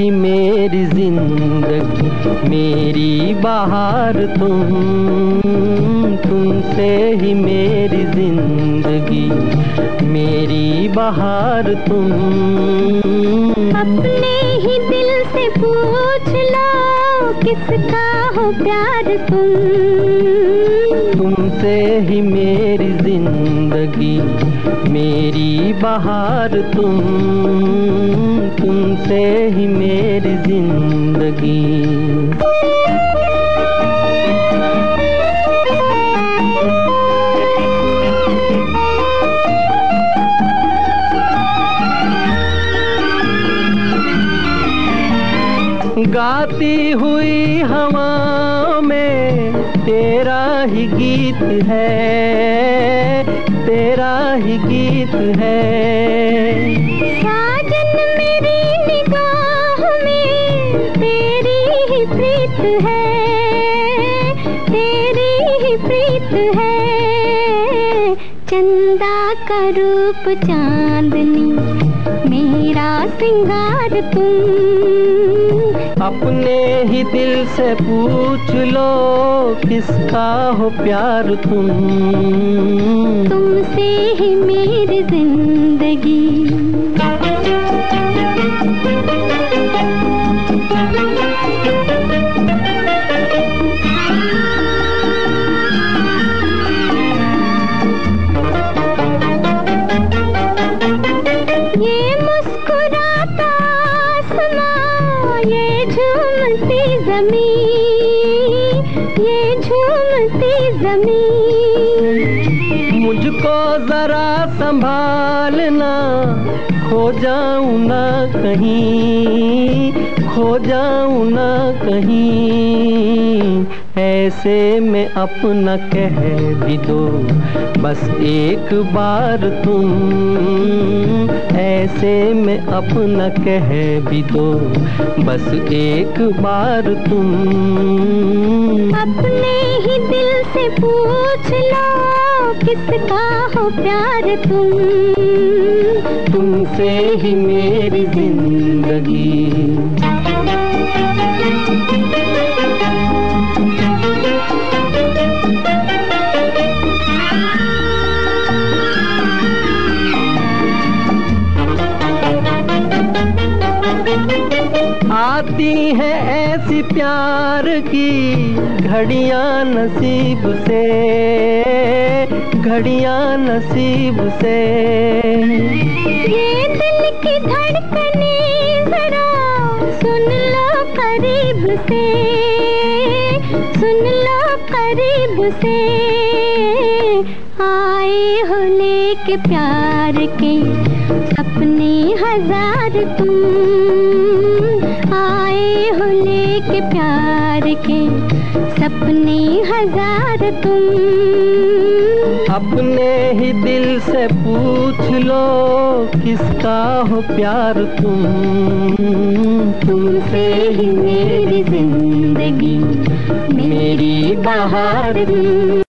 ही मेरी जिंदगी, मेरी बहार तुमसे ही मेरी जिंदगी, मेरी बहार तुम। अपने ही दिल से पूछ लो किसका हो प्यार तुमसे ही मेरी जिंदगी, मेरी बहार तुमसे ही मेरी जिंदगी। गाती हुई हवा में तेरा ही गीत है, तेरा ही गीत है। साजन मेरी निगाह में तेरी ही प्रीत है, तेरी ही प्रीत है। चंदा का रूप चांदनी मेरा सिंगार अपने ही दिल से पूछ लो किसका हो प्यार तुमसे ही मेरी जिंदगी। ये मुस्कुराता आसमां, ये झूमती ज़मीं, ये झूमती ज़मीं। मुझको जरा संभालना, खो जाऊं ना कहीं, खो जाऊं ना कहीं। ऐसे में अपना कह भी दो बस एक बार ऐसे में अपना कह भी दो बस एक बार अपने ही दिल से पूछ लो किसका हो प्यार तुमसे ही मेरी जिंदगी। आती है ऐसी प्यार की घड़ियां नसीब से, घड़ियां नसीब से। ये दिल की धड़कने जरा सुन लो करीब से, सुन लो करीब से। आए हो लेके प्यार के सपने हजार आए हो लेके प्यार के सपने हजार अपने ही दिल से पूछ लो किसका हो प्यार तुमसे ही मेरी जिंदगी, मेरी बहार